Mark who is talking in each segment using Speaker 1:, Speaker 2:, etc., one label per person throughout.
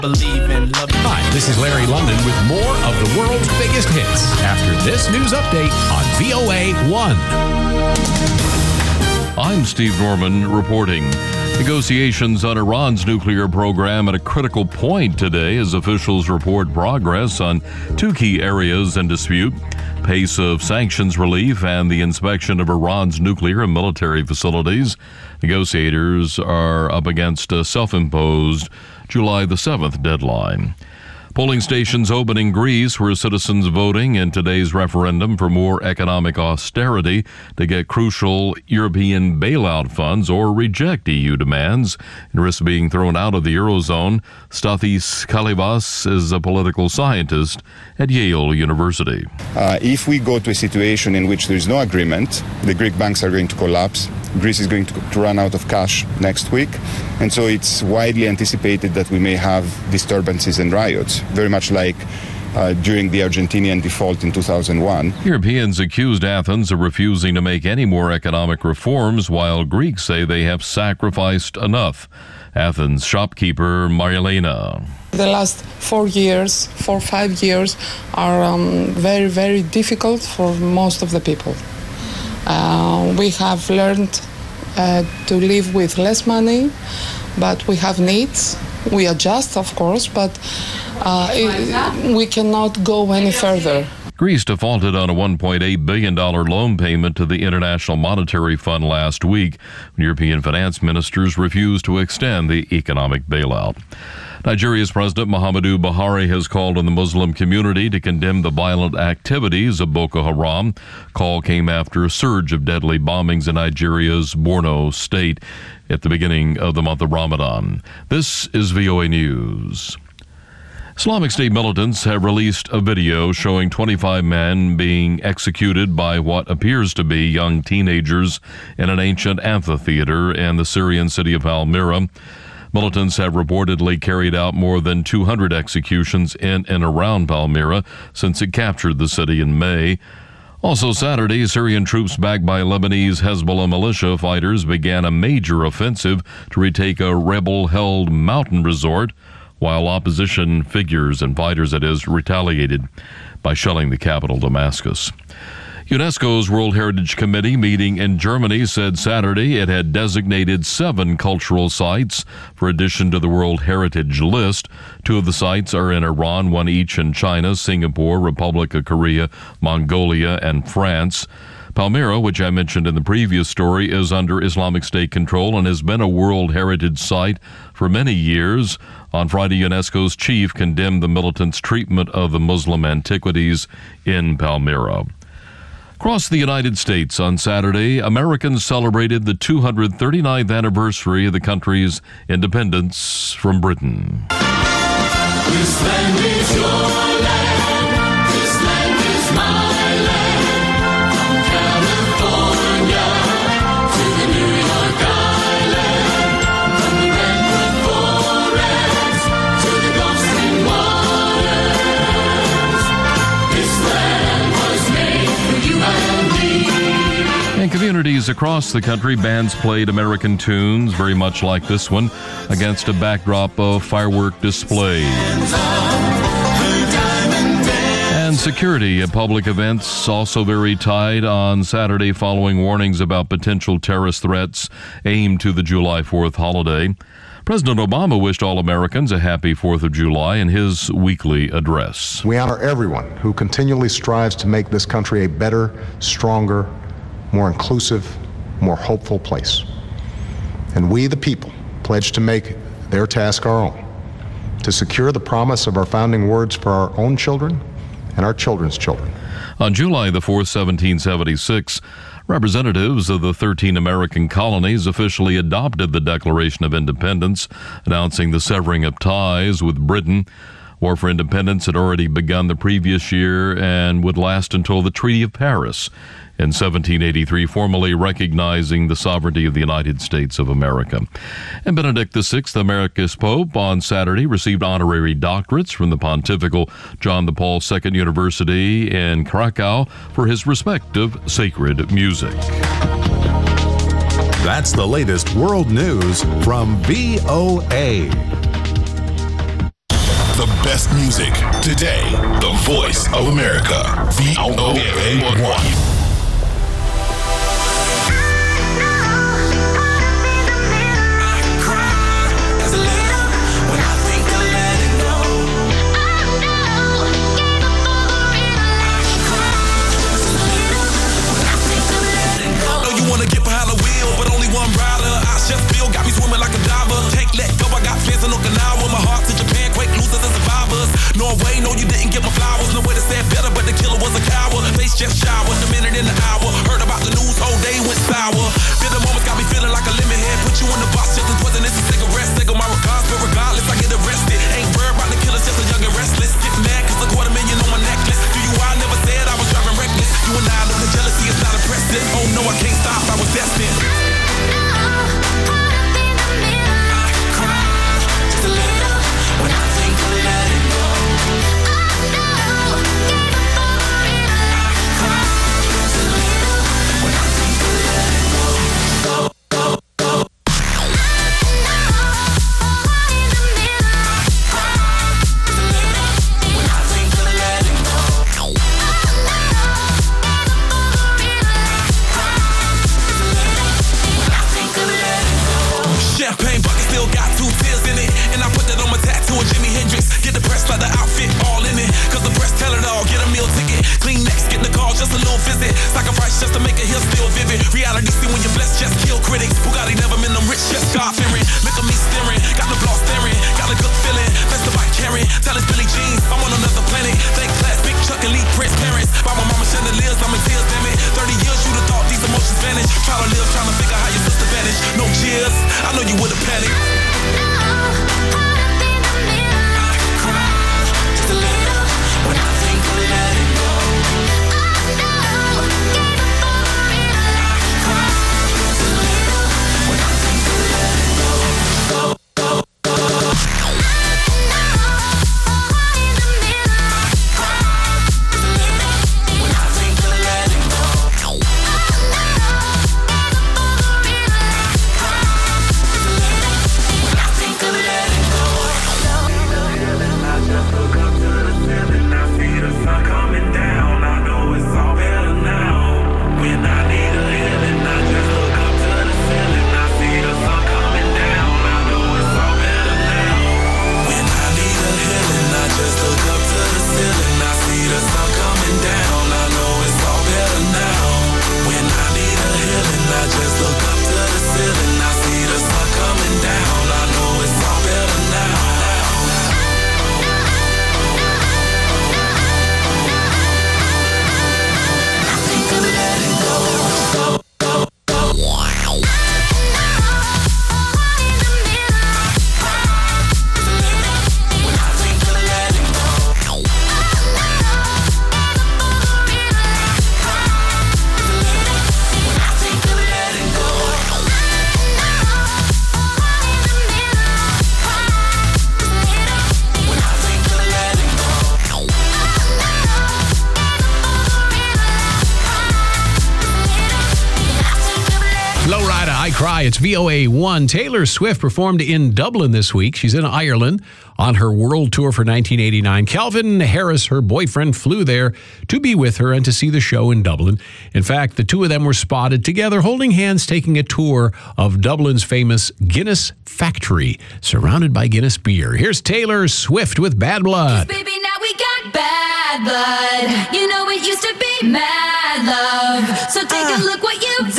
Speaker 1: Believe in love.
Speaker 2: Hi, this is Larry London with more of the world's biggest hits after this news update on VOA 1.
Speaker 3: I'm Steve Norman reporting. Negotiations on Iran's nuclear program at a critical point today as officials report progress on two key areas in dispute: pace of sanctions relief and the inspection of Iran's nuclear and military facilities. Negotiators are up against a self-imposed July the 7th deadline. Polling stations open in Greece where citizens voting in today's referendum for more economic austerity to get crucial European bailout funds or reject EU demands and risk being thrown out of the Eurozone. Stathis Kalibas is a political scientist at Yale University.
Speaker 4: If we go to a situation in which there is no agreement, the Greek banks are going to collapse. Greece is going to run out of cash next week. And so it's widely anticipated that we may have disturbances and riots, very much like during the Argentinian default in 2001.
Speaker 3: Europeans accused Athens of refusing to make any more economic reforms, while Greeks say they have sacrificed enough. Athens shopkeeper Marilena.
Speaker 5: The last 4 or 5 years are very, very difficult for most of the people. We have learned to live with less money, but we have needs. We adjust, of course, but we cannot go any further.
Speaker 3: Greece defaulted on a $1.8 billion loan payment to the International Monetary Fund last week when European finance ministers refused to extend the economic bailout. Nigeria's President Muhammadu Buhari has called on the Muslim community to condemn the violent activities of Boko Haram. Call came after a surge of deadly bombings in Nigeria's Borno state at the beginning of the month of Ramadan. This is VOA News. Islamic State militants have released a video showing 25 men being executed by what appears to be young teenagers in an ancient amphitheater in the Syrian city of Palmyra. Militants have reportedly carried out more than 200 executions in and around Palmyra since it captured the city in May. Also Saturday, Syrian troops backed by Lebanese Hezbollah militia fighters began a major offensive to retake a rebel-held mountain resort, while opposition figures and fighters, retaliated by shelling the capital, Damascus. UNESCO's World Heritage Committee meeting in Germany said Saturday it had designated 7 cultural sites for addition to the World Heritage List. 2 of the sites are in Iran, 1 each in China, Singapore, Republic of Korea, Mongolia, and France. Palmyra, which I mentioned in the previous story, is under Islamic State control and has been a World Heritage Site for many years. On Friday, UNESCO's chief condemned the militants' treatment of the Muslim antiquities in Palmyra. Across the United States on Saturday, Americans celebrated the 239th anniversary of the country's independence from Britain.
Speaker 6: This land is your land. This land is my land. From California to the New York Island. From the Redwood Forest to the Gulf Stream waters. This land was made for you and me.
Speaker 3: In communities across the country, bands played American tunes, very much like this one, against a backdrop of firework displays. And security at public events also very tight on Saturday following warnings about potential terrorist threats aimed to the July 4th holiday. President Obama wished all Americans a happy 4th of July in his weekly address.
Speaker 7: We honor everyone who continually strives to make this country a better, stronger, more inclusive, more hopeful place. And we, the people, pledge to make their task our own, to secure the promise of our founding words for our own children and our children's children.
Speaker 3: On July the 4th, 1776, representatives of the 13 American colonies officially adopted the Declaration of Independence, announcing the severing of ties with Britain. War for Independence had already begun the previous year and would last until the Treaty of Paris in 1783, formally recognizing the sovereignty of the United States of America. And Benedict XVI, America's Pope, on Saturday received honorary doctorates from the Pontifical John Paul II University in Krakow for his respective sacred music.
Speaker 2: That's the latest world news from VOA.
Speaker 1: the best music. Today, the voice of America. VOA1.
Speaker 8: Just feel got me swimming like a diver. Can't let go, I got fans in Okinawa. My heart to Japan, quake losers and survivors. Norway, no, you didn't get my flowers. No way to say it better, but the killer was a coward. Face just showered, a minute in the hour. Heard about the news, whole day went sour. Bitter moments got me feeling like a lemon head. Put you in the box just as poison, it's a cigarette. Single my regards, but regardless, I get arrested. Ain't worried about the killers, just a young and restless. Get mad, cause $250,000 on my necklace. Do you, I never said I was driving reckless. You and I know the jealousy is not impressive. Oh no, I can't stop, I was destined. Champagne bucket still got 2 tears in it. And I put that on my tattoo of Jimi Hendrix. Get the press like the outfit all in it. Cause the press tell it all, get a meal ticket. Clean next, get the call, just a little visit. Sacrifice just to make a hill still vivid. Reality see when you're blessed, just kill critics. Bugatti never been them rich, just God fearing. Look at me staring, got the block staring. Got a good feeling, that's the bike carrying. Tell us Billy Jeans, I'm on another planet. Thank class, Big Chuck and Lee Prince parents. By my mama chandeliers, I'm in tears, damn it. 30 years, you'd have thought these emotions vanish. Try to live, trying to figure how your sister vanished. No cheers, I know you would've panicked.
Speaker 9: Cry. It's VOA1. Taylor Swift performed in Dublin this week. She's in Ireland on her world tour for 1989. Calvin Harris, her boyfriend, flew there to be with her and to see the show in Dublin. In fact, the two of them were spotted together holding hands taking a tour of Dublin's famous Guinness factory, surrounded by Guinness beer. Here's Taylor Swift with Bad Blood.
Speaker 10: Baby, now we got bad blood. You know it used to be mad love. So take a look what you've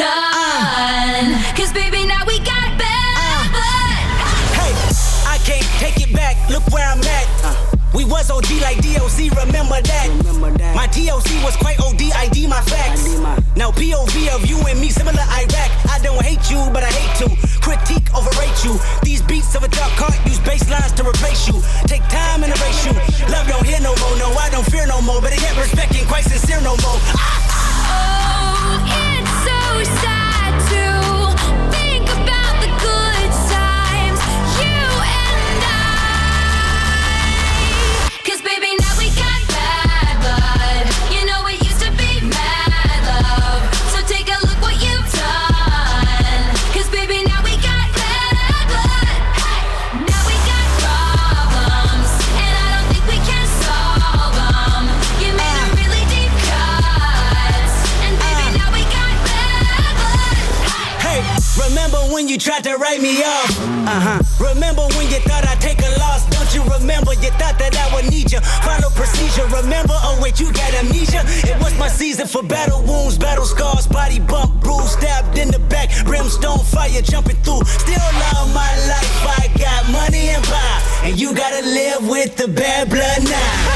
Speaker 10: done. Cause baby, now we got bad blood.
Speaker 11: Hey, I can't take it back. Look where I'm at. We was OG like DOC, remember that. My DOC was quite OD, ID my facts. Now POV of you and me, similar Iraq. I don't hate you, but I hate to critique, overrate you. These beats of a dark heart use bass lines to replace you. Take time and erase you. Love don't hear no more, no, I don't fear no more. But I get respect ain't quite sincere no more.
Speaker 10: Oh, it's so sad to think about the good times, you and I. Cause baby, now we got bad blood. You know it used to be mad love. So take a look what you've done. Cause baby, now we got bad blood. Now we got problems.
Speaker 11: tried to write me off. Remember when you thought I'd take a loss? Don't you remember? You thought that I would need you. Follow procedure, remember? Oh wait, you got amnesia. It was my season for battle wounds, battle scars, body bump, bruise, stabbed in the back, brimstone fire jumping through. Still love my life, I got money and power, and you gotta live with the bad blood now.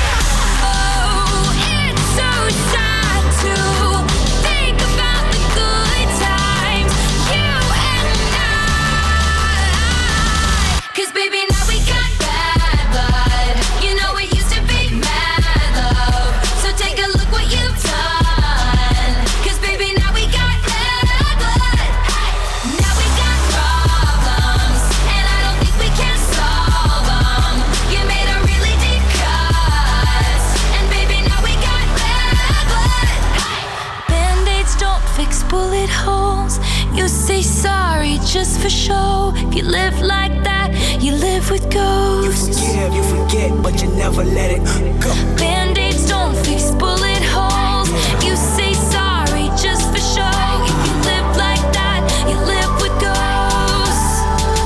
Speaker 10: Bullet holes, you say sorry just for show. If you live like that, you live with ghosts.
Speaker 11: You forgive, you forget, but you never let it go.
Speaker 10: Band-aids don't fix bullet holes. You say sorry just for show. If you live like that, you live with ghosts.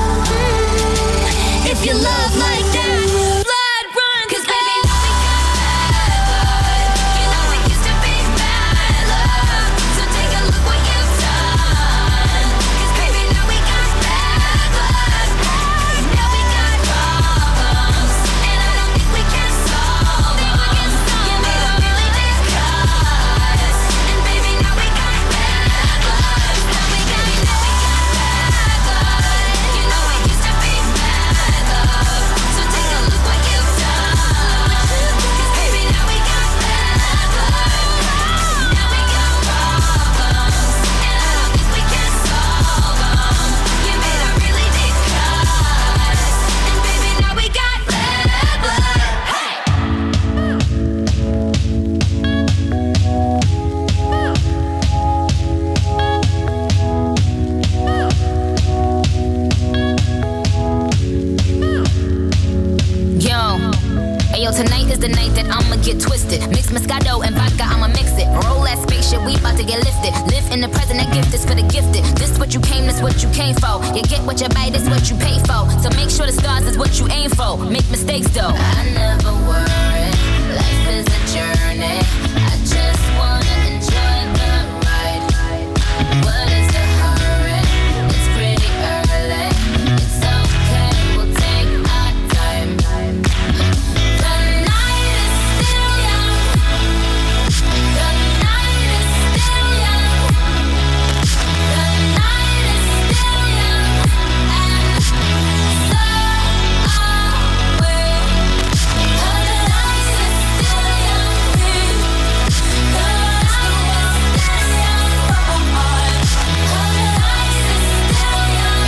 Speaker 10: If you love like that, blood runs. 'Cause baby, now we got bad blood. You know it used to be bad love. So take a look what you've done. 'Cause baby, now we got bad blood. Now we got problems, and I don't think we can solve them. You made a really big cut, and baby, now we got bad blood. Now we got bad blood. You know it used to be bad love. So take a look what you've done. 'Cause baby, now we got bad blood. Now we got problems, and I don't think we can solve them. You made a really big cut, and baby, now we got bad blood. Ayo, tonight is the night that I'ma get twisted. Mix Moscato and vodka, I'ma mix it. Roll that spaceship, we about to get lifted. Live in the present, that gift is for the gifted. This what you came, this what you came for. You get what you buy, this what you pay for. So make sure the stars is what you aim for. Make mistakes though. I never worry, life is a journey. I just wanna enjoy the ride. What is the hurry? It's pretty early. It's okay, we'll take our time. The night is still young. The night is still young. The night is still young. And so are we. The night is still young. The night is still young. The night is still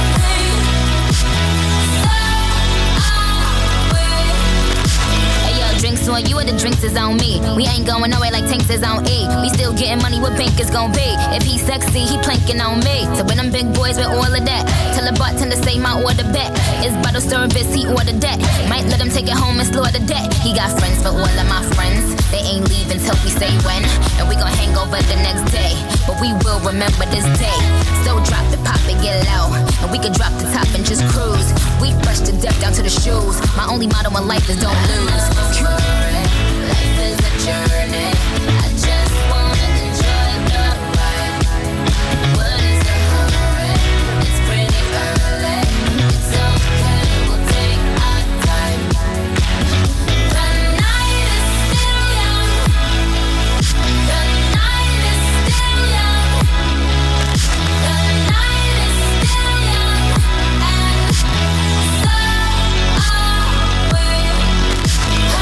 Speaker 10: young. Hey yo, drinks on you and the drinks is on me. We ain't going nowhere like tanks is on E. We still getting money, what bank is gon' be? If he sexy, he planking on me. So when them big boys with all of that, tell the bartender say my order back. It's bottle service, he ordered that. Might let him take it home and slaughter that. He got friends for all of my friends. They ain't leaving till we say when. And we gon' hang over the next day. But we will remember this day. So drop it, pop it, get low. And we can drop the top and just cruise. We fresh to death down to the shoes. My only motto in life is don't lose. Life is a journey. I just wanna enjoy the ride. What is the hurry? It's pretty early. It's okay, we'll take our time. The night is still young. The night is still young. The night is still young. And so are we. The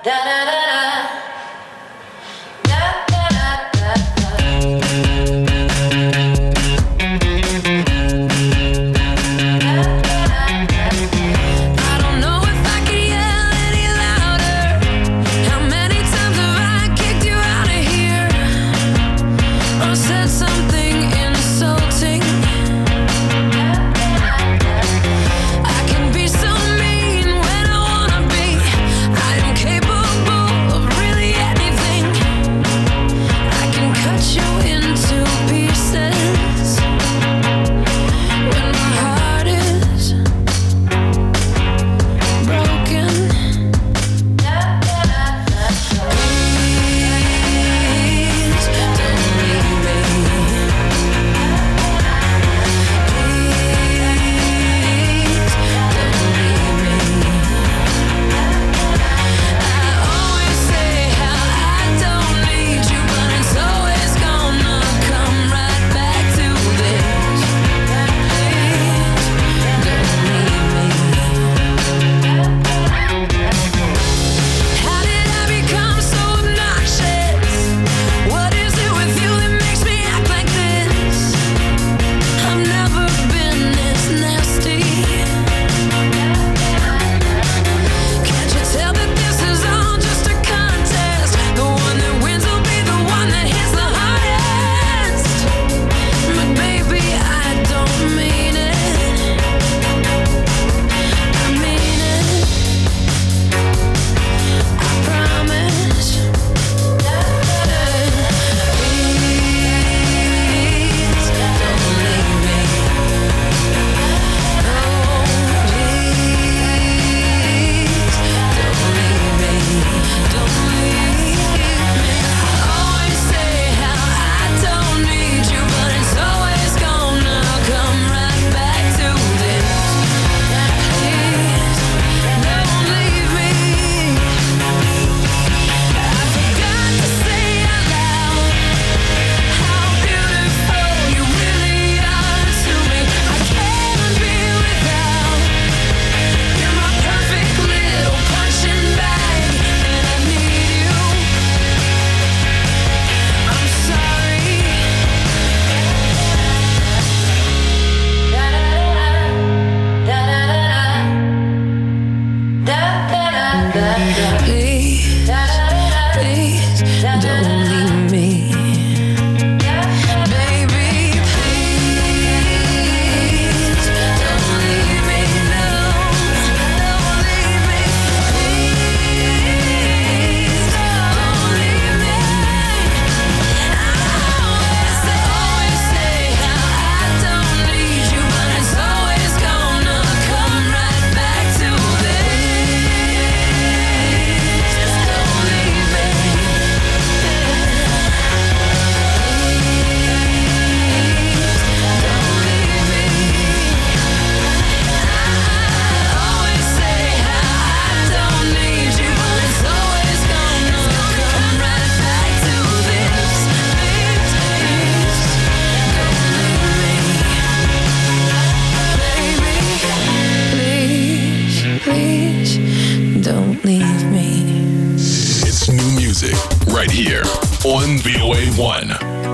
Speaker 1: right here on VOA1.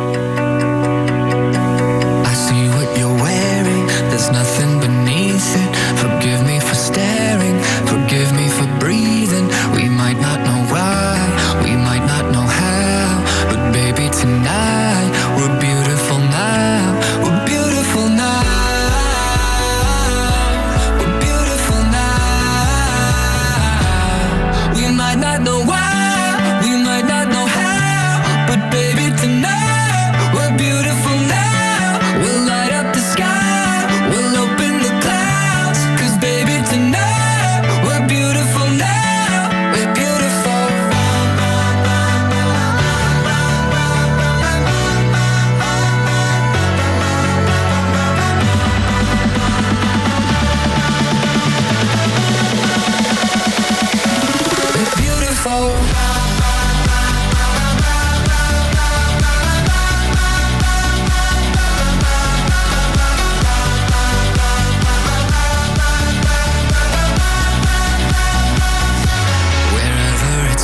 Speaker 12: I see what you're wearing, there's nothing beneath it. Forgive me for staring, forgive me for breathing. We might not know why, we might not know how, but baby tonight, we're beautiful now, we're beautiful now. We're beautiful now. We might not know why, we might not know how, but baby tonight, we're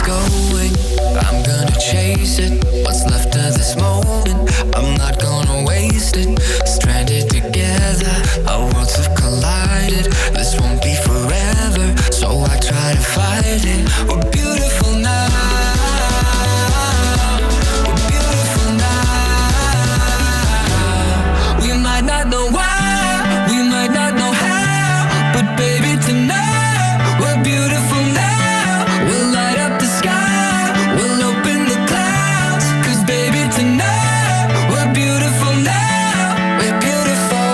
Speaker 12: going. I'm gonna chase it. What's left of this moment, I'm not gonna waste it. Stranded together, our worlds have collided. This won't be forever, so I try to fight it. We're beautiful now. We're beautiful now. We might not know why, we might not know how, but baby tonight we're beautiful now. We'll light up the sky, we'll open the clouds, 'cause baby tonight we're beautiful now. We're beautiful.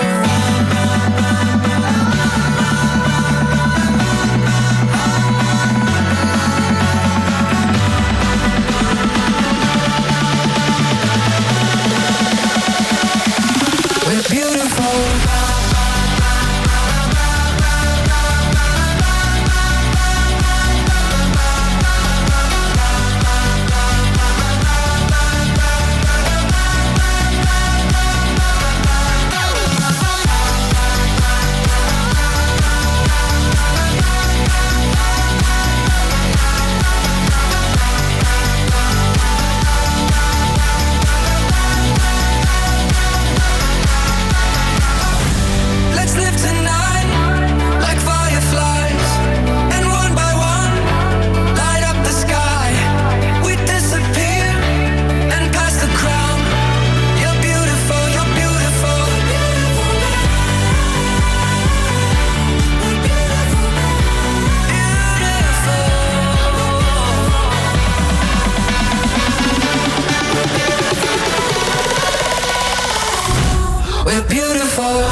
Speaker 12: We're beautiful. Let's live tonight like fireflies, and one by one light up the sky. We disappear and pass the crown. You're beautiful, you're beautiful. Beautiful. We're beautiful.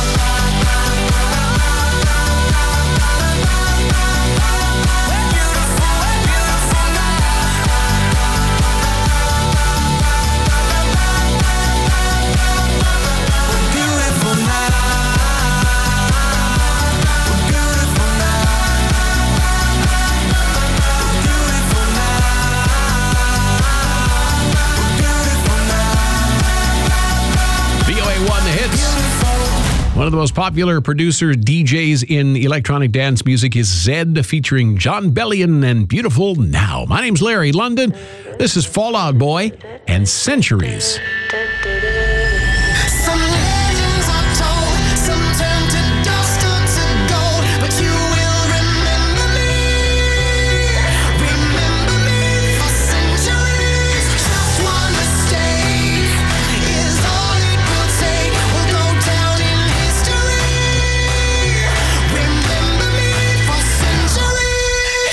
Speaker 9: VOA1 The Hits. One of the most popular producers, DJs in electronic dance music is Zedd, featuring John Bellion and Beautiful Now. My name's Larry London. This is Fall Out Boy and Centuries.
Speaker 6: Some legends are told, some turn to dust or to gold, but you will remember me for centuries. Just one mistake is all it will take. We'll go down in history. Remember me for centuries.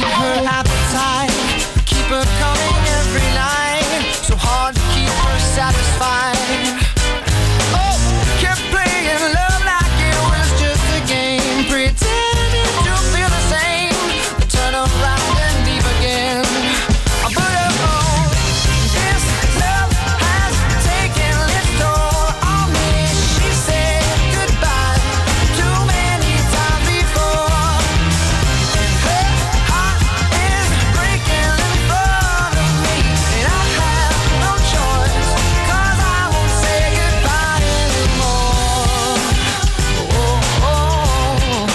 Speaker 13: feed her appetite, keep her coming every night, so hard to keep her satisfied. Oh, kept playing love like it was just a game, pretending to feel the same, turn around and leave again. I put her on. This love has taken its toll on me. She said goodbye too many times before, and her heart is breaking in front of me, and I have no choice, 'cause I won't say goodbye anymore. Oh, oh, oh.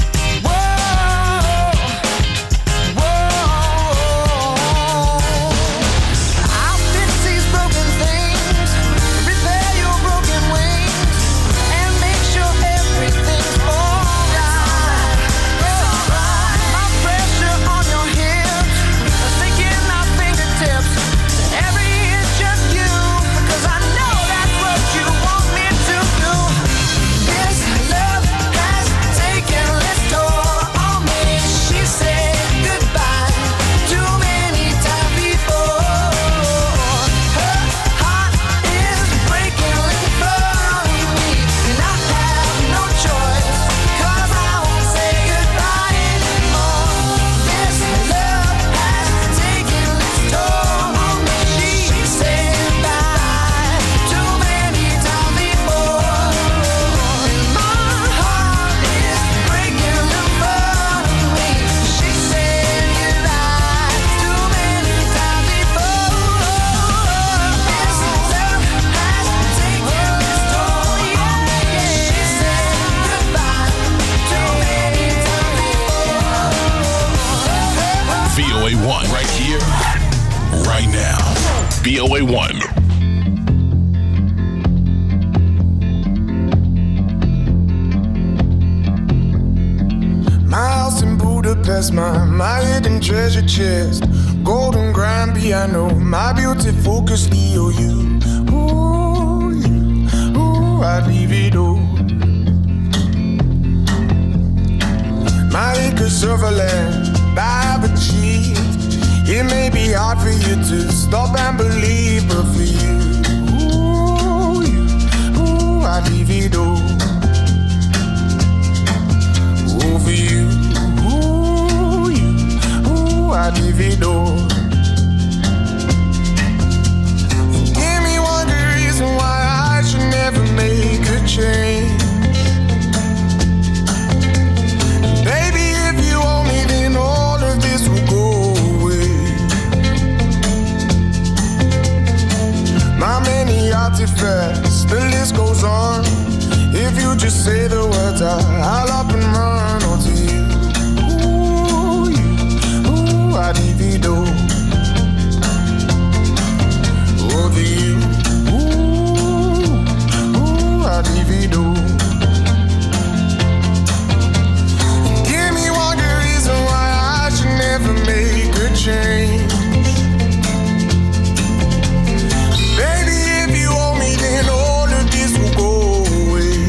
Speaker 13: Whoa, whoa. I'll fix these broken things, repair your broken wings, and make sure everything's alright. My pressure on your hips, sinking my fingertips, every inch of you, 'cause I know that's what you want me to do. This love has taken its toll on me. She said goodbye too many times before. Her heart is breaking in front of me, and I have no choice, 'cause I won't say goodbye anymore. This love has taken its toll on me. She said goodbye too many times before, and my heart is breaking in front of me. She said goodbye too many times before. This love has taken its toll on me. She said goodbye too many times before.
Speaker 1: VOA 1 right here, right now. VOA 1.
Speaker 14: My house in Budapest, my hidden treasure chest, golden grand piano, my beauty focus EOU. Ooh, I'd leave it all. My acres of land I've achieved. It may be hard for you to stop and believe, but for you, I'd leave it all. Oh, for you, I'd leave it all. Give me one good reason why I should never make a change. Baby, if you owe me, then all of this will go away. My many artifacts, the list goes on. If you just say the words, I'll up and run onto you. I'd leave it all. Over you. I'd leave it all. Give me one good reason why I should never make a change. Baby, if you owe me, then all of this will go away.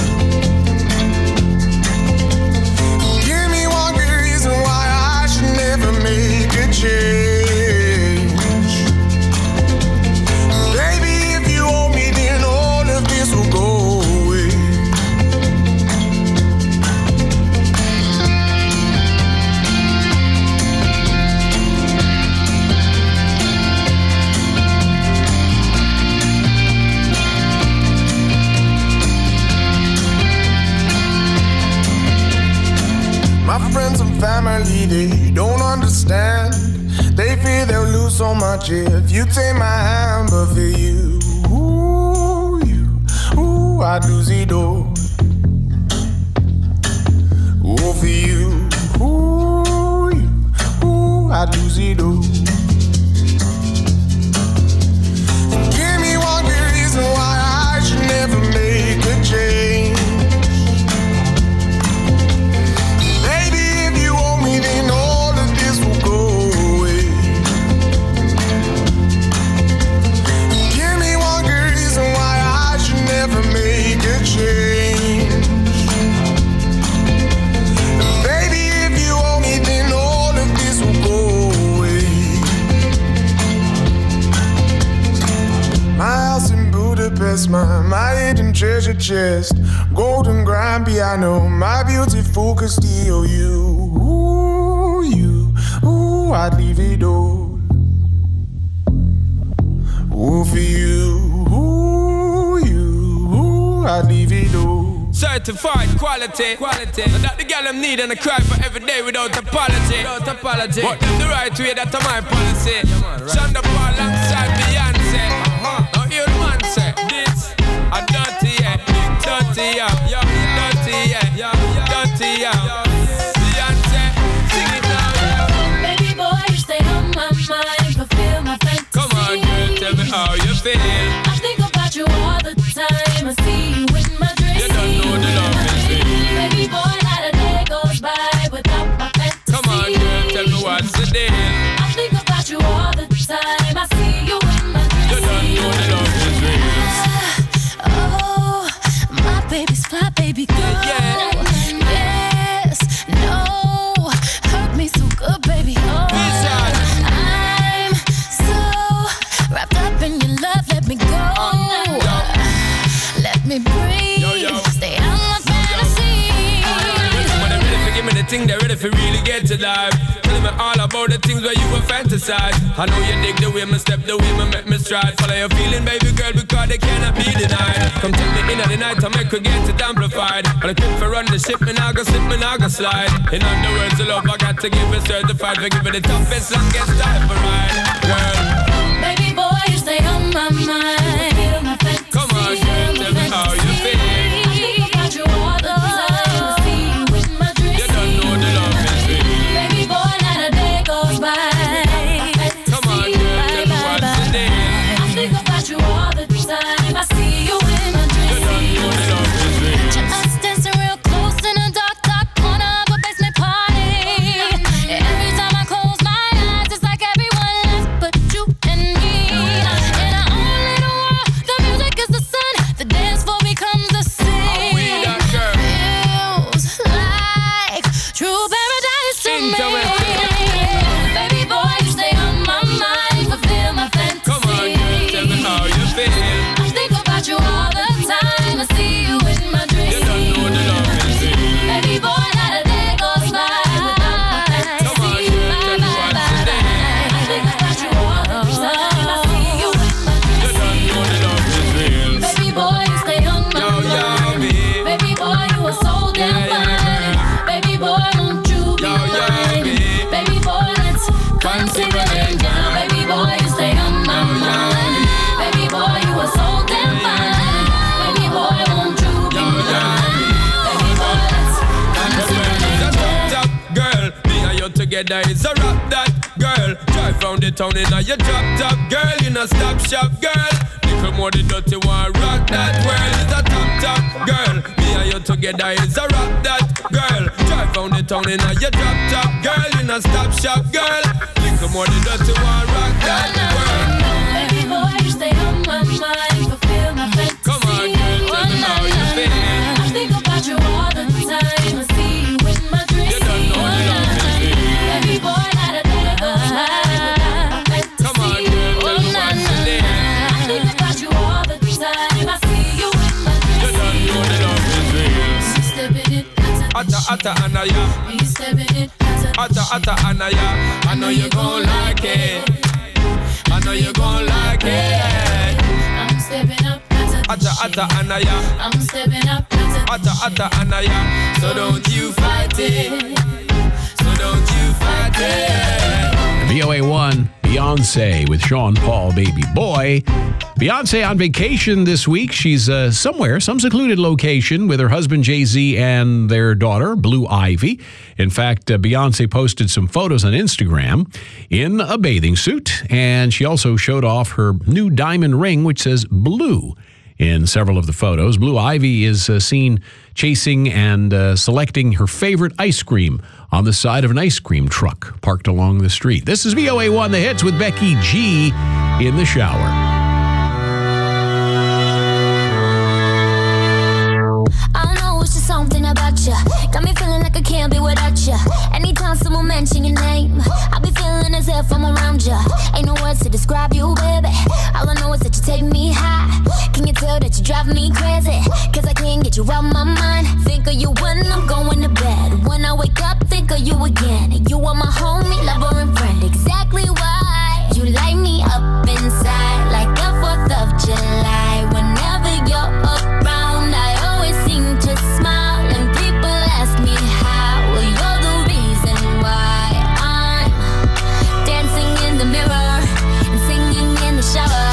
Speaker 14: Give me one good reason why I should never make a change. Baby, if you owe me, then all of this will go away. My friends and family, they don't understand. They fear they'll lose so much if you take my hand, but for you, I'd lose it all. Oh, for you, I'd lose it all. Give me one good reason why I should never make a change. Baby, if you owe me, then all of this will go away. Give me one good reason why I should never make a change. Baby, if you owe me, then all of this best, my hidden treasure chest, golden grand piano, my beautiful Castillo. Ooh, I'd leave it all. Ooh, for you, I'd leave it all.
Speaker 15: Certified quality. And that the girl them need and I cry for every day without apology. But them the right way, that's my policy. Shonda Paul alongside Beyonce. Now hear the man say, this a dirty, yeah. Dirty, yeah. Dirty, yeah. Dirty, yeah. Beyonce, sing it now, yeah.
Speaker 6: Baby boy, you stay on my mind, fulfill my fantasy.
Speaker 15: Come on, girl, tell me how you feel.
Speaker 6: I think about you all the time, I see you in my dreams.
Speaker 15: You don't know the love is real.
Speaker 6: Baby boy, not a day goes by without my fantasy.
Speaker 15: Come on, girl, tell me what's the deal.
Speaker 6: I think about you all the time, I see you in my dreams.
Speaker 15: You don't know the love is real.
Speaker 6: Oh, my baby's fly, baby girl. Yes, no, hurt me so good, baby. Oh, I'm so wrapped up in your love, let me go. Let me breathe, stay on my fantasy.
Speaker 15: When they're ready for give me the thing, they're ready for really get to life. Tell me all about the things where you were fantasize. I know you dig the way me step, the way me make me stride. Follow your feeling, baby girl, because they cannot be denied. Come take me in at the night, I make her get it amplified. But I keep for run the ship, me now go slip, me now go slide. In other words, the love I got to give it certified. For give it the toughest, longest time for ride. Girl,
Speaker 6: baby boy, you stay on my mind. Feel my fantasy.
Speaker 15: Come on, girl, tell me how you feel.
Speaker 6: I think about you all the time, I see you in my dreams.
Speaker 15: You don't know the love is real.
Speaker 6: Baby boy, not a day goes by.
Speaker 15: Come on, girl, tell me what's the deal.
Speaker 6: I think about you all the time, I see you in my dreams.
Speaker 15: You don't know the love is real.
Speaker 6: Just dancing real close in a dark, dark corner of a basement party. Every time I close my eyes, it's like everyone left but you and me. In our own little world, the music is the sun, the dance floor becomes the sea. Feels like true paradise to me. Baby boy, you stay on my mind, fulfill my fantasy.
Speaker 15: Come on, girl, tell me how you feel.
Speaker 6: I think about you all the time, I see you in my dreams.
Speaker 15: You don't know the love is real.
Speaker 6: Baby boy, not a day goes by without my fantasy.
Speaker 15: Come on, girl, tell me what's the deal.
Speaker 6: I think about you all the time, I see you in my
Speaker 15: You
Speaker 6: dreams.
Speaker 15: don't know the love is real.
Speaker 6: Baby boy, you stay on my mind. Baby boy, you are so damn fine. Baby boy, won't you be mine? Baby boy, let's come sing it down. Baby boy, you stay on my mind. Baby boy, you are so damn fine. Baby boy, won't you be mine? Baby boy, let's come sing it down.
Speaker 15: Top girl, me and you together is a rap that girl. Drive round the town in a your drop top girl. You know stop shop girl. Little more the dirty one rock that world is a top girl. Me and you together is a rap that girl. Drive round the town in a your drop top girl. You know stop shop girl. Little more the dirty one rock that world.
Speaker 6: Baby boy, you stay on my mind, fulfill my fantasy.
Speaker 15: Come on, girl, tell me how you feel.
Speaker 6: I think about you all the time, I see you in my dreams.
Speaker 15: You don't know the love is real.
Speaker 6: Baby boy, not a day goes by without my fantasy.
Speaker 15: Come on, girl, tell me what's the deal.
Speaker 6: I think about you all the time, I see you in my dreams.
Speaker 15: You don't know the love is real.
Speaker 6: Stepping it,
Speaker 15: Ata Anaya.
Speaker 6: he's stepping it,
Speaker 15: Ata Anaya. I know you gon' like it. I know you gon' like it.
Speaker 6: I'm stepping up,
Speaker 15: Ata Anaya.
Speaker 6: I'm stepping up,
Speaker 15: Ata Anaya. So don't you fight it. So don't you fight it.
Speaker 9: VOA1, Beyonce with Sean Paul, Baby Boy. Beyonce on vacation this week. She's somewhere, some secluded location with her husband Jay-Z and their daughter, Blue Ivy. In fact, Beyonce posted some photos on Instagram in a bathing suit, and she also showed off her new diamond ring, which says Blue in several of the photos. Blue Ivy is seen chasing and selecting her favorite ice cream on the side of an ice cream truck parked along the street. This is VOA1 The Hits with Becky G in the shower.
Speaker 10: I know it's just something about you. Got me feeling like I can't be without you. Anytime someone mention your name, I be feeling as if I'm around you. Ain't no words to describe you, baby. All I know is that you take me high. Can you tell tell that you drive me crazy, cause I can't get you out my mind. Think of you when I'm going to bed. When I wake up, think of you again. You are my homie, lover, and friend. Exactly why you light me up inside like the 4th of July. Whenever you're around, I always seem to smile. And people ask me how. Well, you're the reason why I'm dancing in the mirror and singing in the shower.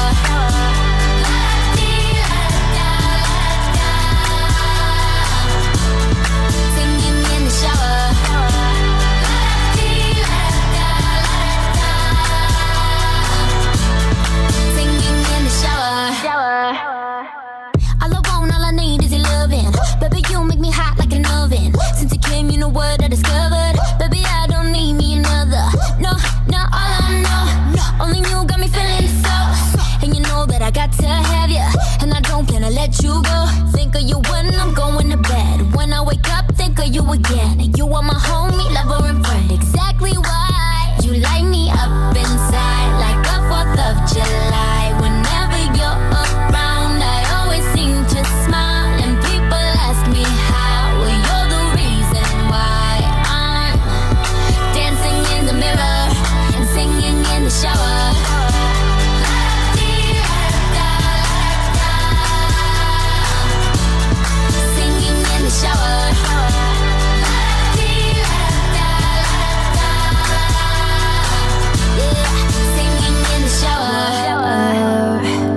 Speaker 10: Since you came, you know what I discovered. Baby, I don't need me another. No, all I know. Only you got me feeling so. And you know that I got to have you. And I don't plan to let you go. Think of you when I'm going to bed. When I wake up, think of you again. You are my homie, lover, and friend. Exactly why you light me up inside like the 4th of July. Whenever you're around, I always seem to smile. And people ask me how. You're the reason why I'm dancing in the mirror and singing in the shower. Singing in the shower. Yeah, singing in the shower.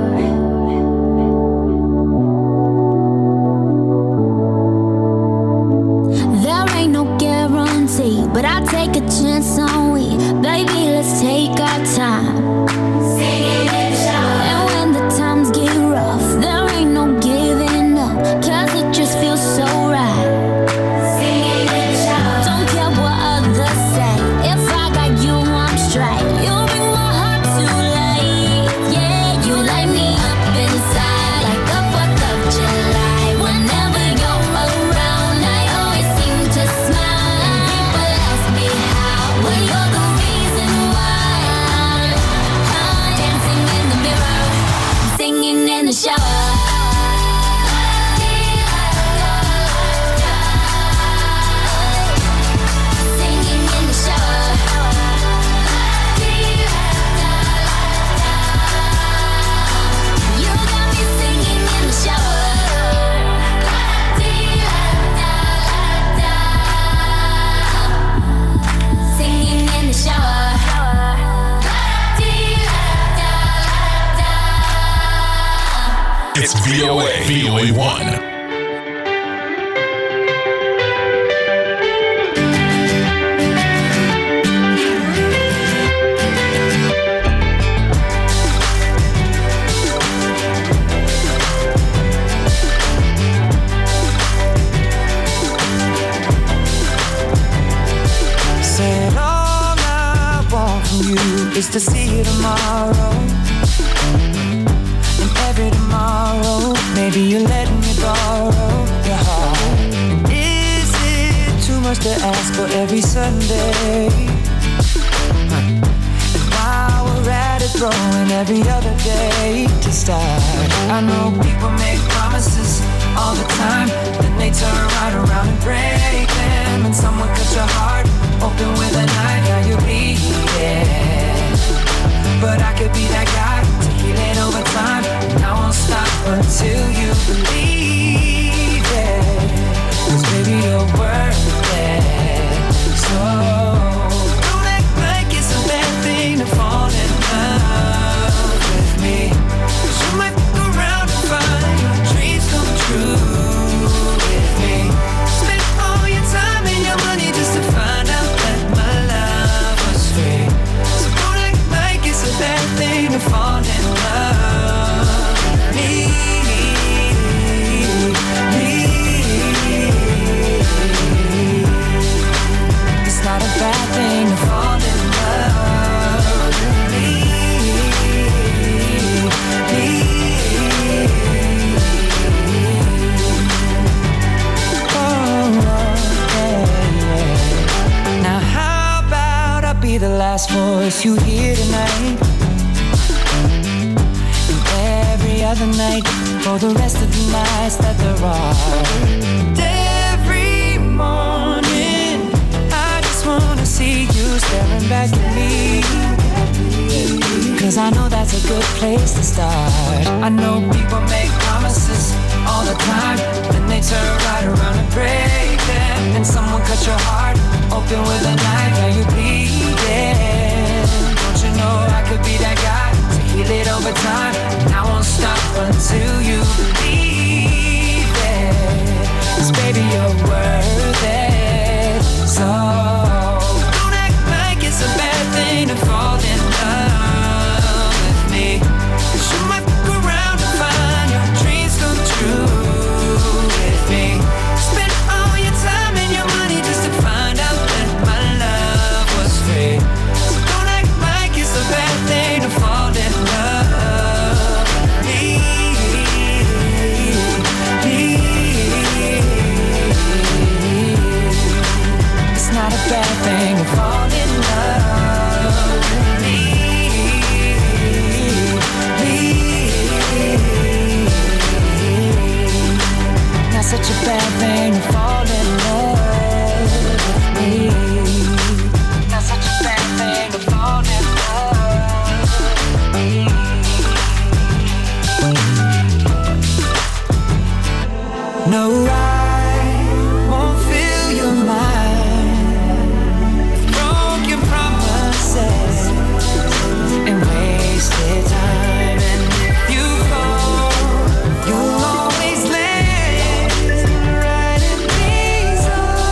Speaker 10: There ain't no guarantee, but I'll take a chance on we. Baby, let's take our time. Singing in the shower. And when the times get rough, there ain't no giving up, cause it just feels so right. Singing in the shower. Don't care what others say, if I got you, I'm straight. You bring my heart to life. Yeah, you light me up inside like the 4th of July. Whenever you're around, I always seem to smile. And people ask me how. Well, you're the reason why I'm dancing in the mirror, singing in the shower. Singing in the shower. You got me singing in the shower. Singing in the shower.
Speaker 1: It's VOA1.
Speaker 13: Said all I want from you is to see you tomorrow. And every tomorrow, maybe you're letting me borrow your heart. And is it too much to ask for every Sunday? And while we're at it, throwing every other day to start. I know people make promises all the time, then they turn right around and break them. And someone cut your heart open with a knife, now you're bleeding. But I could be that guy to heal it over time, and I won't stop until you believe it. 'Cause baby, you're worth it. So don't act like it's a bad thing to fall in love with me. 'Cause you might fuck around and find your dreams come true with me. Spend all your time and your money just to find out that my love was free. So don't act like it's a bad thing to fall in love with me. It's not a bad thing to fall in love with me. Now how about I be the last voice you hear tonight? And every
Speaker 16: another night for the rest of the nights that there are. And every morning, I just wanna see you staring back at me. Cause I know that's a good place to start. I know people make promises all the time, then they turn right around and break them. And someone cut your heart open with a knife, now you bleeding. Don't you know I could be that guy to heal it over time? And I won't stop until you believe it. 'Cause baby, you're worth it. So don't act like it's a bad thing to fall in love with me. 'Cause you might fuck around and find your dreams come true with me. Spend all your time and your money just to find out that my love was free. So don't act like it's a bad thing to fall in love with me. It's not a bad thing to fall in love with me. Not such a bad thing to fall in love with me. Not such a bad thing to fall in love with me. No, I won't fill your mind with broken promises and wasted time. And if you fall, you'll always land right in these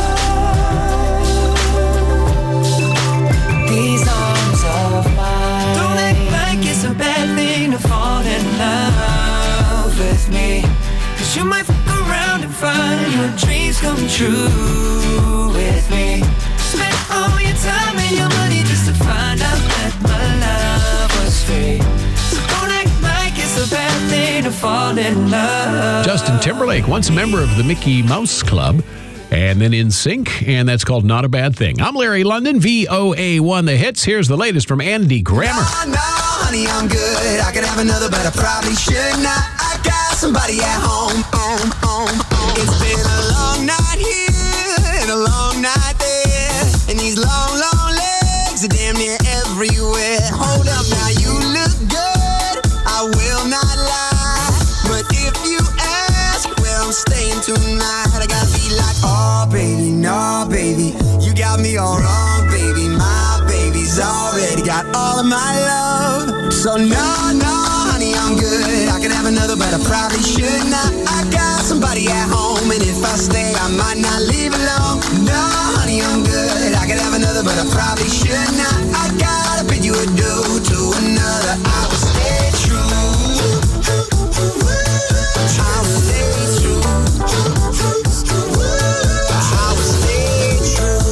Speaker 16: arms of mine. Don't act like it's a bad thing to fall in love with me. 'Cause you might fuck around and find your dreams come true with me. Spend all your time and your money just to find out that my love was free. So don't act like it's a bad thing to fall in love.
Speaker 9: Justin Timberlake, once a member of the Mickey Mouse Club, and then in sync, and that's called Not a Bad Thing. I'm Larry London, VOA1 The Hits. Here's the latest from Andy Grammer.
Speaker 17: No, honey, I'm good. I could have another, but I probably should not. I got somebody at home. It's been a long night here and a long night there, and these long, long legs are damn near everywhere. Hold up now, you look good, I will not lie, but if you ask where I'm staying tonight, I gotta be like, oh baby, no baby, you got me all wrong, baby. My baby's already got all of my love. So no, honey, I'm good. I could have another, but I probably should not. I got somebody at home, and if I stay, I might not leave alone. No, honey, I'm good. I could have another, but I probably should not. I gotta bid you adieu to another. I will stay true. I will stay true. I will stay true.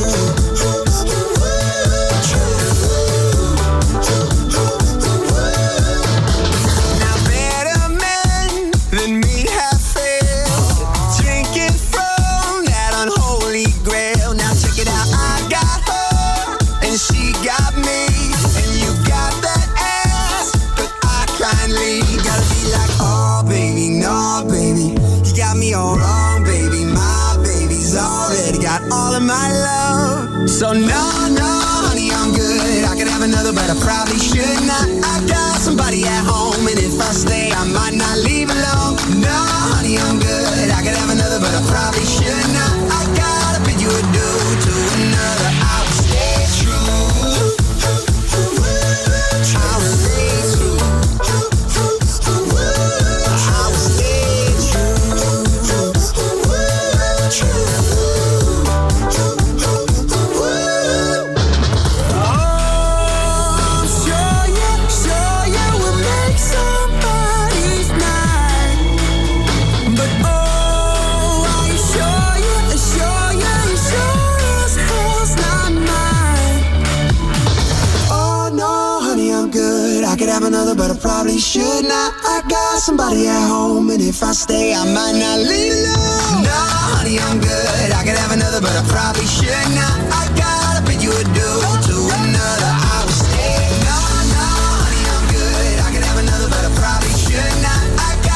Speaker 17: Now better men than me have failed, drinking from that unholy grail. Now check it out, I got her and she got me, and you got that ass, but I kindly gotta be like, oh baby, no baby, you got me all wrong, baby. My baby's already got all of my love. So no, honey, I'm good. I could have another, but I probably should not. I got somebody at home, and if I stay, I might not leave alone. No, honey, I'm good. I could have another, but I probably should not. I gotta bid you adieu to another. I will stay true. I will stay true. I will stay true. Oh, sure you will make somebody's night. But oh, are you sure as hell's not mine. Oh no, honey, I'm good. I could have another, but I probably should not. I got somebody at home, and if I stay, I might not leave alone. No, honey, I'm good. I could have another, but I probably should not. I gotta bid you adieu to another. I will stay. No, honey, I'm good. I could have another, but I probably should not. I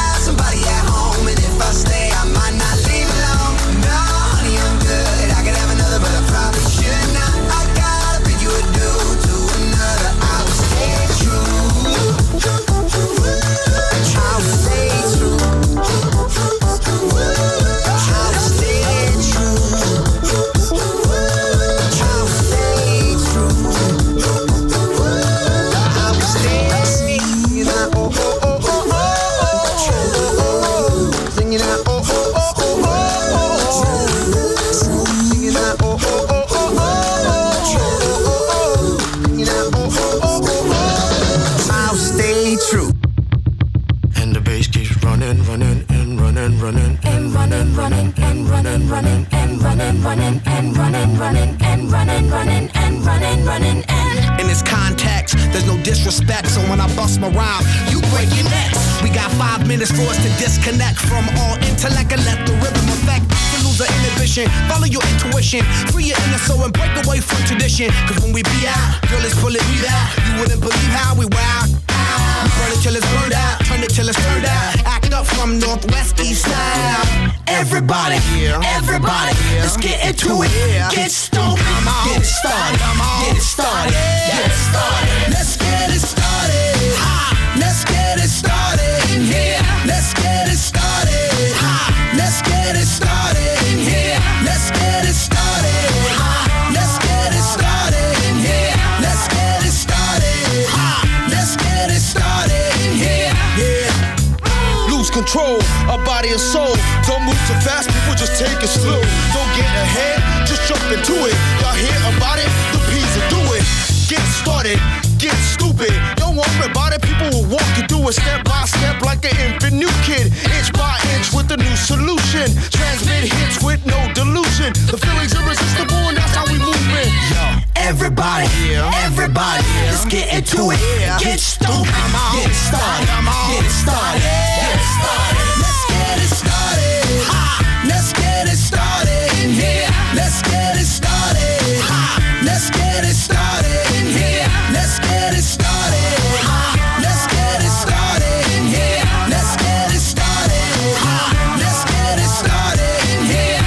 Speaker 18: In this context, there's no disrespect, so when I bust my rhyme, you break your necks. We got 5 minutes for us to disconnect from all intellect and let the rhythm affect. To lose the inhibition, follow your intuition, free your inner soul and break away from tradition. Cause when we be out, girl, it's pulling me out. You wouldn't believe how we wow. We burn it till it's burned out, turn it till it's turned out. Act up from Northwest East Side. Everybody, let's get into it. Get stoned, get it started, get it started, get it started. Let's get it started. Let's get it started in here. Let's get it started. Let's get it started in here. Let's get it started. Let's get it started in here. Let's get it started. Let's get it started in here. Yeah. Lose control of body and soul. Don't move too fast, people just take it slow. Don't get ahead, just jump into it. Y'all hear about it? The P's will do it. Get started, get stupid. Don't worry about it, people will walk you through it step by step like an infant new kid. Inch by inch with a new solution. Transmit hits with no delusion. The feeling's irresistible and that's how we move it. Yo, everybody, let's get into it. Get stupid, get it started, get it started, get it started. Let's get it started. Let's get it started in here. Let's get it started. Let's get it started in here. Let's get it started. Let's get it started in here. Let's get it started. Let's get it started in here.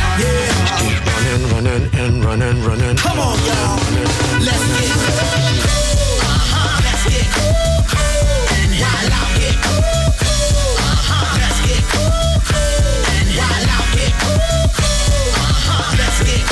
Speaker 18: Yeah. Running. Come on, y'all. Let's get let's get and while out here. Let's get and while out here. Let's get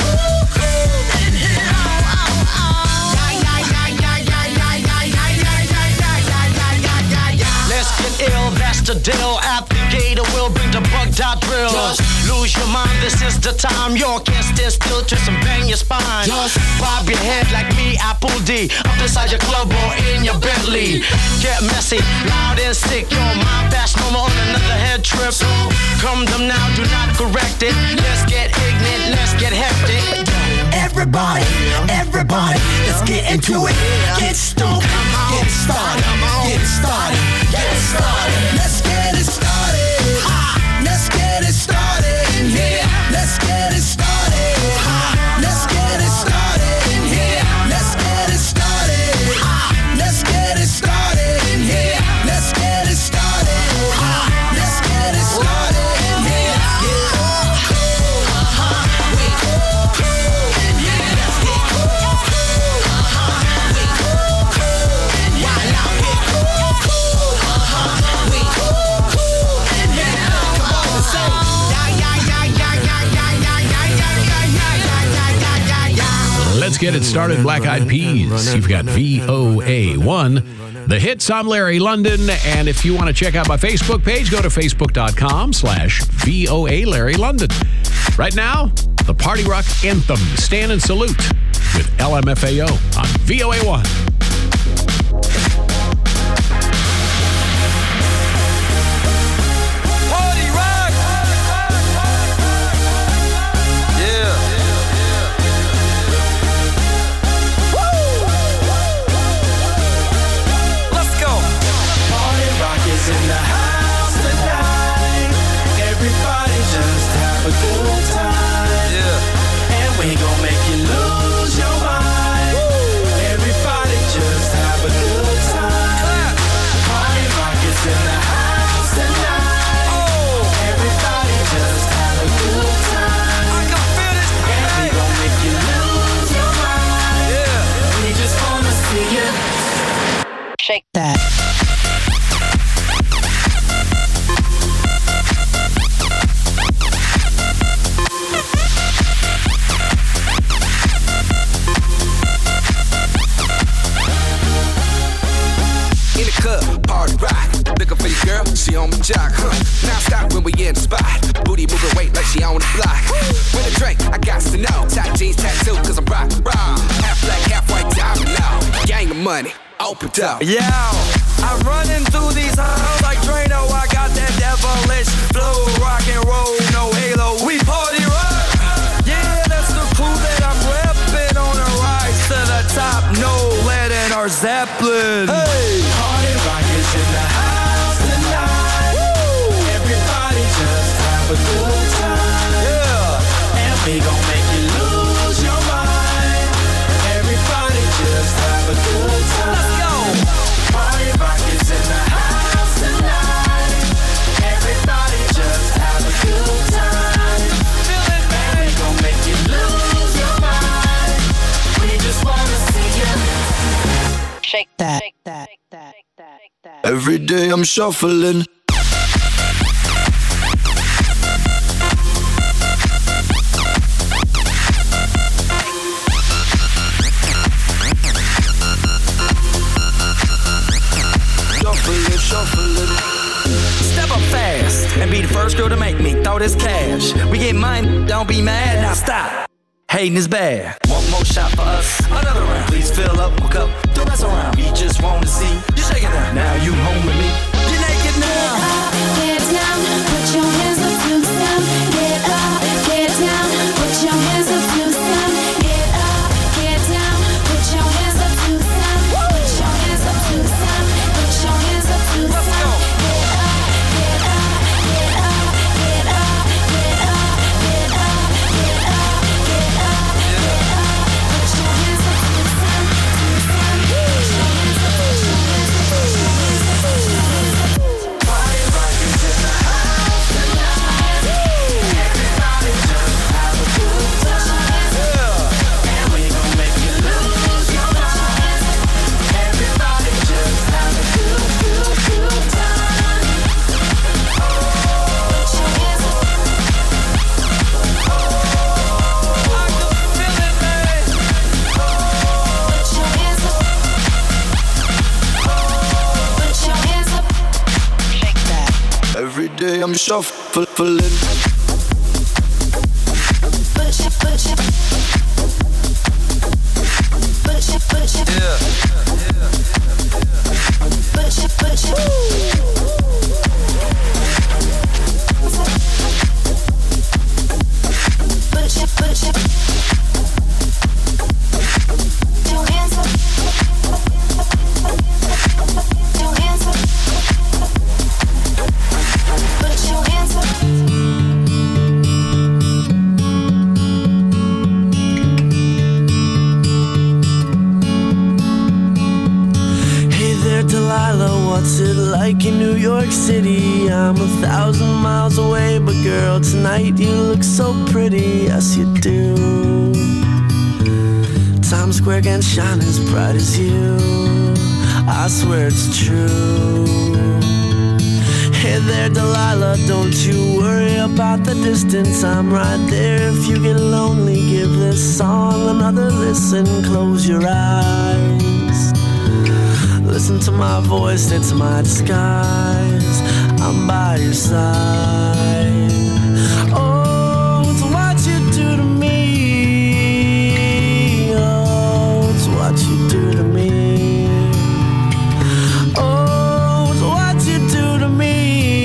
Speaker 19: Let's get ill, that's the deal. Applicator will bring the bugged out drill. Just lose your mind, this is the time. You can't stand still, twist and bang your spine. Just bob your head like me, Apple D. Up inside your club or in your Bentley. Get messy, loud and sick. Your mind fast, mama on another head trip. So come them now, do not correct it. Let's get ignorant, let's get hectic.
Speaker 18: Everybody, let's get into it. Get stoked, get it started, get it started, get it started. Let's get it started. Let's get it started in here. Let's get it started. Let's get it started in here. Let's get it started. Let's get it started in here. Let's get it started. Let's get it started in here.
Speaker 9: Let's get it started, Black Eyed Peas. You've got VOA1. The hits, I'm Larry London. And if you want to check out my Facebook page, go to facebook.com/VOA Larry London. Right now, the Party Rock Anthem, Stand and Salute with LMFAO on VOA1.
Speaker 16: Shake that.
Speaker 8: In the club, party rock. Looking for your girl, she on my jock, Now stop when we in the spot. Booty moving weight like she on the block. With a drink, I got to know. Tight jeans, tattoo, cause I'm rock, raw. Half black, half white, diamond now. Gang of money, open up.
Speaker 20: Yeah, I'm running through these halls like Drano. I got that devilish flow, rock and roll, no halo. We party rock. Yeah, that's the crew Lars Zeppelin.
Speaker 6: Hey! Party rock is in the house tonight. Woo! Everybody just have a good time. Yeah! And we gon' make you lose your mind. Everybody just have a good time. Let's go! Party rock is in the house tonight. Everybody just have a good time. Feel it, man. We gon' make you lose your mind. We just wanna see you
Speaker 12: shake that.
Speaker 20: Every day I'm shuffling. Shuffling. Step up fast and be the first girl to make me throw this cash. We get mine, don't be mad. Now stop. Hating is bad. One more shot for us. Another round. Please fill up, hook up. Don't mess around. We just want to see you shaking that. Now you home with me. You're naked now.
Speaker 6: Get down, put your hands up to some. Get up, get down, put your hands up to some. Get up, get down, put your hands up to some. Put your hands up to some. Put your hands up to some. Get up, get up, get up, get up, get up, get up, get up, get up, get up. Put your hands up to some, to some. Put your hands up, put your hands up, put your hands up, put your hands up. Party rock is in the house tonight. Everybody just have a good time. And we gon' make you lose your mind. Everybody just have a good time. Put your hands up. I can feel it, man. Put your hands up. Put your hands up.
Speaker 12: Shake that.
Speaker 20: Every day I'm shuffling.
Speaker 6: Put your hands up.
Speaker 21: Hey there, Delilah, what's it like in New York City? I'm 1,000 miles away, but girl, tonight you look so pretty, yes you do. Times Square can't shine as bright as you, I swear it's true. Hey there, Delilah, don't you worry about the distance, I'm right there. If you get lonely, give this song another listen, close your eyes. Listen to my voice, it's my disguise. I'm by your side. Oh, it's what you do to me. Oh, it's what you do to me. Oh, it's what you do to me.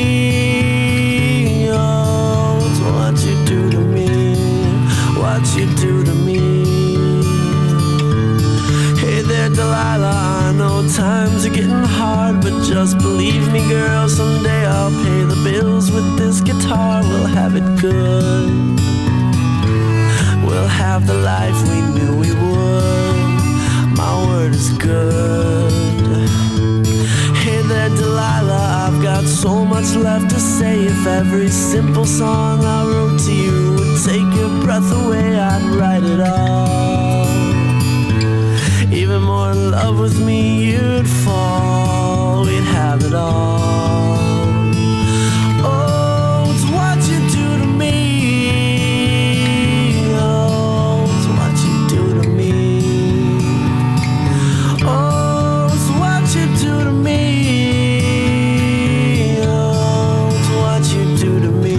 Speaker 21: Oh, it's what you do to me. What you do to me. Hey there, Delilah, I know times are getting hard, but just believe me, girl, someday I'll pay the bills with this guitar. We'll have it good. We'll have the life we knew we would. My word is good. Hey there, Delilah, I've got so much left to say. If every simple song I wrote to you would take your breath away, I'd write it all. Even more in love with me, you'd fall. We'd have it all. Oh, it's what you do to me. Oh, it's what you do to me. Oh, it's what you do to me. Oh, it's what you do to me.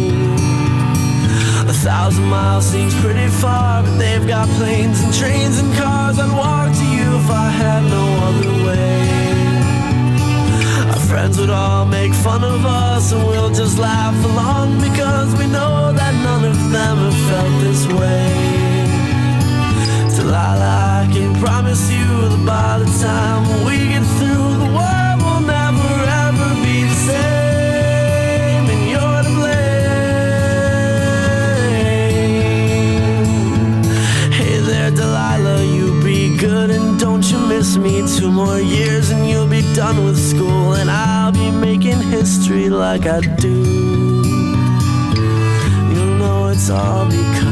Speaker 21: 1,000 miles seems pretty far, but they've got planes and trains and cars. I'd walk to you if I had no other way. Our friends would all make fun of us, and we'll just laugh along, because we know that none of them have felt this way. Delilah, I can promise you that by the time we get through, the world will never ever be the same, and you're to blame. Hey there, Delilah, you be good and don't you miss me. 2 more years and you'll be done with school, and I'll be making history like I do. You'll know it's all because